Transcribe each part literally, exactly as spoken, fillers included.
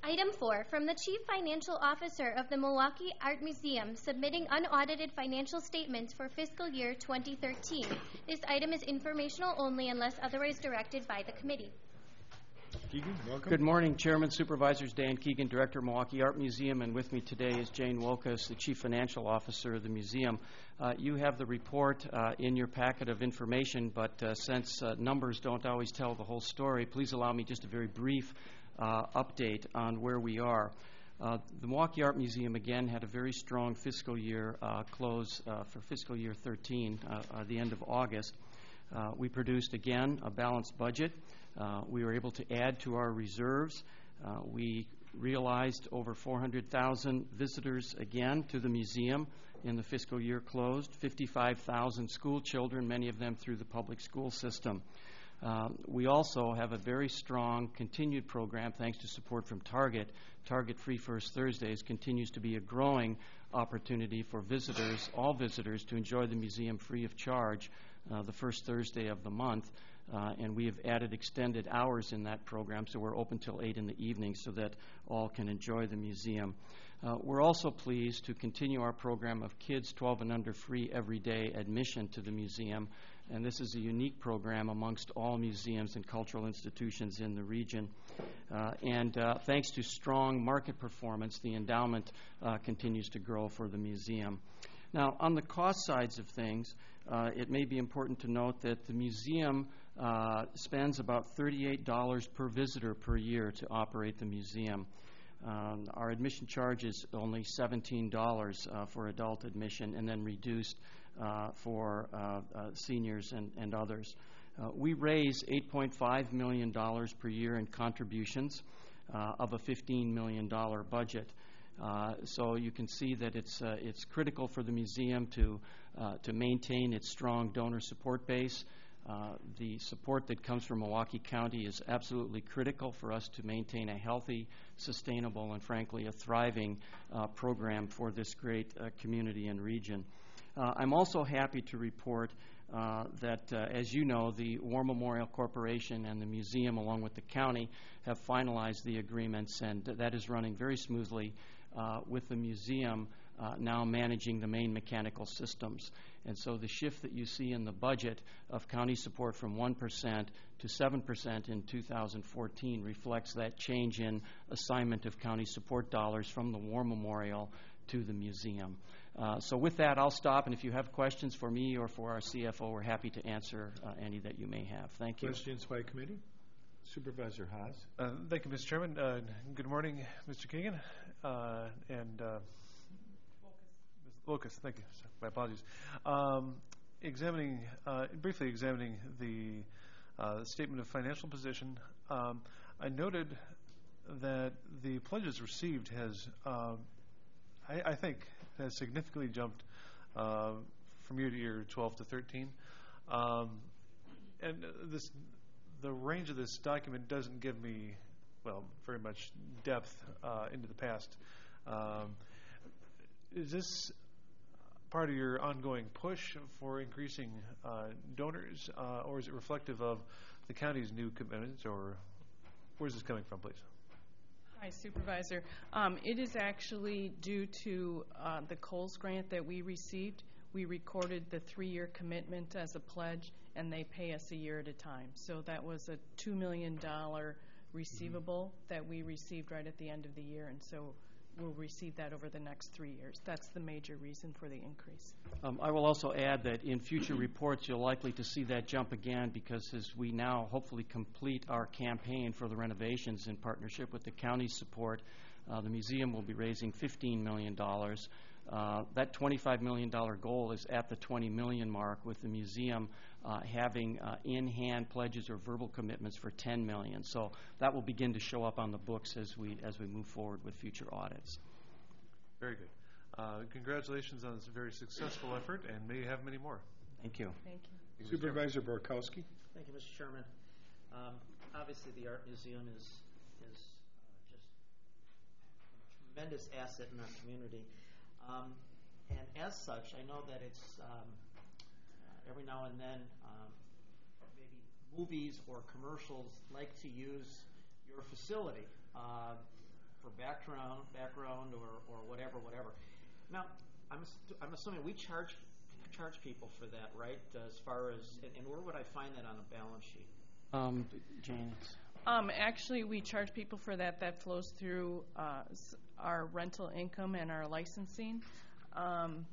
Item four, from the Chief Financial Officer of the Milwaukee Art Museum, submitting unaudited financial statements for fiscal year twenty thirteen. This item is informational only unless otherwise directed by the committee. Keegan, welcome. Good morning, Chairman, Supervisors. Dan Keegan, Director, Milwaukee Art Museum, and with me today is Jane Wolkos, the Chief Financial Officer of the museum. Uh, you have the report uh, in your packet of information, but uh, since uh, numbers don't always tell the whole story, please allow me just a very brief uh, update on where we are. Uh, the Milwaukee Art Museum, again, had a very strong fiscal year uh, close uh, for fiscal year thirteen, uh, uh, the end of August. Uh, we produced, again, a balanced budget. Uh, we were able to add to our reserves. Uh, we realized over four hundred thousand visitors again to the museum in the fiscal year closed, fifty-five thousand school children, many of them through the public school system. Uh, we also have a very strong continued program thanks to support from Target. Target Free First Thursdays continues to be a growing opportunity for visitors, all visitors, to enjoy the museum free of charge uh, the first Thursday of the month. Uh, and we have added extended hours in that program, so we're open till eight in the evening so that all can enjoy the museum. Uh, we're also pleased to continue our program of kids twelve and under free everyday admission to the museum, and this is a unique program amongst all museums and cultural institutions in the region. Uh, and uh, thanks to strong market performance, the endowment uh, continues to grow for the museum. Now, on the cost sides of things, uh, it may be important to note that the museum uh, spends about thirty-eight dollars per visitor per year to operate the museum. Um, our admission charge is only seventeen dollars uh, for adult admission, and then reduced uh, for uh, uh, seniors and, and others. Uh, we raise eight point five million dollars per year in contributions uh, of a fifteen million dollars budget. Uh, so you can see that it's uh, it's critical for the museum to uh, to maintain its strong donor support base. Uh, the support that comes from Milwaukee County is absolutely critical for us to maintain a healthy, sustainable, and frankly a thriving uh, program for this great uh, community and region. Uh, I'm also happy to report uh, that, uh, as you know, the War Memorial Corporation and the museum, along with the county, have finalized the agreements, and that is running very smoothly uh, with the museum uh, now managing the main mechanical systems. And so the shift that you see in the budget of county support from one percent to seven percent in two thousand fourteen reflects that change in assignment of county support dollars from the War Memorial to the museum. Uh, so with that, I'll stop, and if you have questions for me or for our C F O, we're happy to answer uh, any that you may have. Thank you. Questions by committee? Supervisor Haas. Uh, thank you, Mister Chairman. Uh, good morning, Mister Keegan. Uh, and uh, Lucas, thank you. My apologies. Um, examining, uh, briefly examining the uh, statement of financial position, um, I noted that the pledges received has, uh, I, I think, has significantly jumped uh, from year to year, twelve to thirteen. Um, and this, the range of this document doesn't give me, well, very much depth uh, into the past. Um, is this part of your ongoing push for increasing uh, donors, uh, or is it reflective of the county's new commitments, or where's this coming from, please? Hi, Supervisor. Um, it is actually due to uh, the Coles grant that we received. We recorded the three-year commitment as a pledge, and they pay us a year at a time. So that was a two million dollars receivable mm-hmm. that we received right at the end of the year, and so we'll receive that over the next three years. That's the major reason for the increase. Um, I will also add that in future reports you're likely to see that jump again, because as we now hopefully complete our campaign for the renovations in partnership with the county's support, uh, the museum will be raising fifteen million dollars. Uh, that twenty-five million dollars goal is at the twenty million dollars mark, with the museum uh, having uh, in-hand pledges or verbal commitments for ten million dollars. So that will begin to show up on the books as we as we move forward with future audits. Very good. Uh, congratulations on this very successful effort, and may you have many more. Thank you. Thank you. Supervisor Borkowski. Thank you, Mister Chairman. Um, obviously, the Art Museum is is uh, just a tremendous asset in our community. Um, and as such, I know that it's um, uh, every now and then um, maybe movies or commercials like to use your facility uh, for background, background or, or whatever, whatever. Now, I'm, ass- I'm assuming we charge charge people for that, right? As far as, and, and where would I find that on a balance sheet? Um, Jane, it's, Um, actually, we charge people for that. That flows through uh, s- our rental income and our licensing. Um,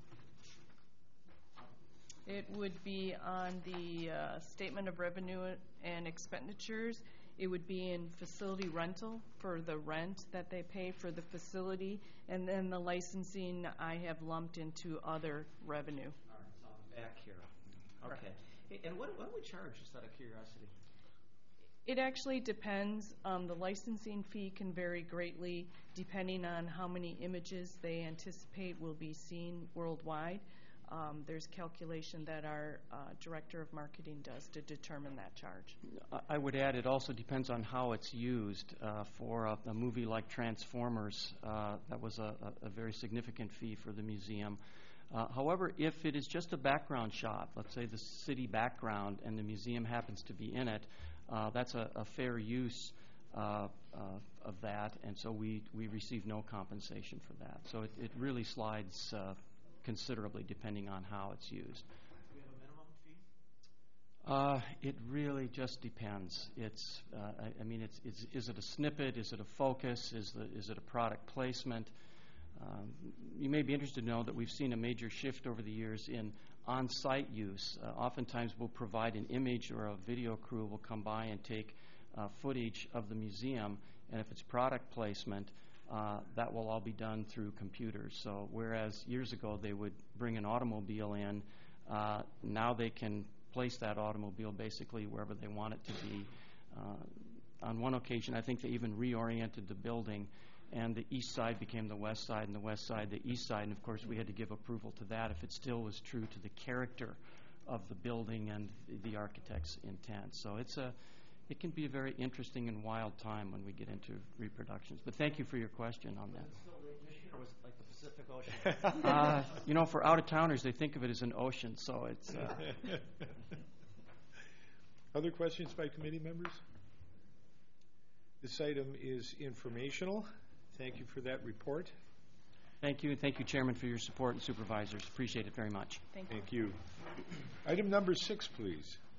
it would be on the uh, statement of revenue and expenditures. It would be in facility rental for the rent that they pay for the facility, and then the licensing I have lumped into other revenue. All right, it's on the back here. Okay. Hey, and what, what do we charge, just out of curiosity? It actually depends. Um, the licensing fee can vary greatly depending on how many images they anticipate will be seen worldwide. Um, there's calculation that our uh, director of marketing does to determine that charge. I would add it also depends on how it's used. Uh, for a, a movie like Transformers, uh, that was a, a, a very significant fee for the museum. Uh, however, if it is just a background shot, let's say the city background, and the museum happens to be in it, uh, that's a, a fair use uh, uh, of that, and so we, we receive no compensation for that. So it, it really slides uh, considerably depending on how it's used. Do we have a minimum fee? Uh, it really just depends. It's, uh, I, I mean, it's, it's, is it a snippet? Is it a focus? Is, the, is it a product placement? Um, you may be interested to know that we've seen a major shift over the years in on-site use. Uh, oftentimes we'll provide an image, or a video crew will come by and take uh, footage of the museum, and if it's product placement, uh, that will all be done through computers. So whereas years ago they would bring an automobile in, uh, now they can place that automobile basically wherever they want it to be. Uh, on one occasion, I think they even reoriented the building, and the east side became the west side, and the west side the east side, and of course we had to give approval to that if it still was true to the character of the building and the architect's intent. So it's a, it can be a very interesting and wild time when we get into reproductions. But thank you for your question on that. Was it still Lake Michigan, or was it like the Pacific Ocean? Uh, you know, for out-of-towners, they think of it as an ocean, so it's... Uh, Other questions by committee members? This item is informational. Thank you for that report. Thank you, and thank you, Chairman, for your support, and supervisors. Appreciate it very much. Thank you. Thank you. Item number six, please.